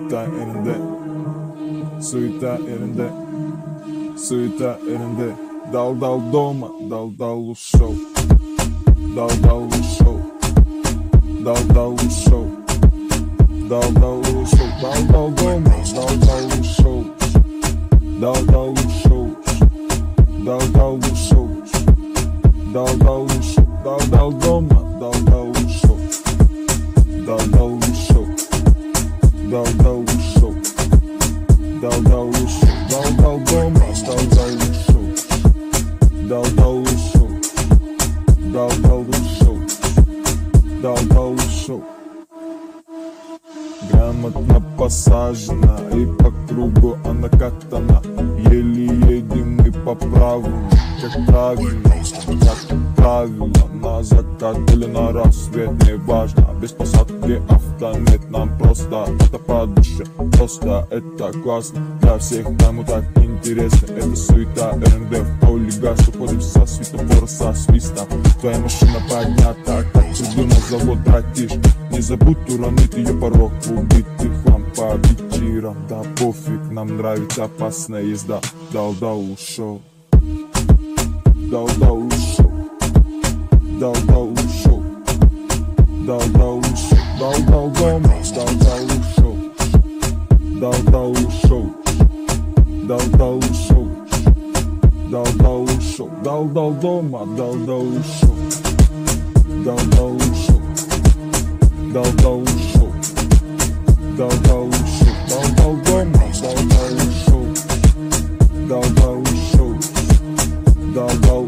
Суета yerinde, суета yerinde, суета yerinde. Дал дома, дал ушел, дал ушел, дал ушел, дал ушел, дал дома, дал ушел, дал ушел, дал ушел, дал ушел, дал дома, дал ушел, дал ушел, дал ушел, дал ушел, дал дома, дал ушел, дал ушел, дал ушел, дал ушел. Грамотно посажена и по кругу она катана. Еле едем мы по правому, как правильно, как правило. На закат или на рассвет, неважно. Без посадки автомет, нам просто это по душе. Просто это классно, для всех кому так интересно. Это суета РНД в поле газ. Уходим со светофора, со свистом. Твоя машина поднята, как придумал завод, братиш. Не забудь уронить ее порог, убитый хлам по вечерам. Да пофиг, нам нравится опасная езда. Дал ушел, дал ушел, дал ушел, дал ушел, дал дома, дал ушел, дал ушел, дал ушел, дал ушел, дал дома, дал ушел, дал ушел, дал ушел, дал ушел, дал дома, дал ушел, дал ушел, дал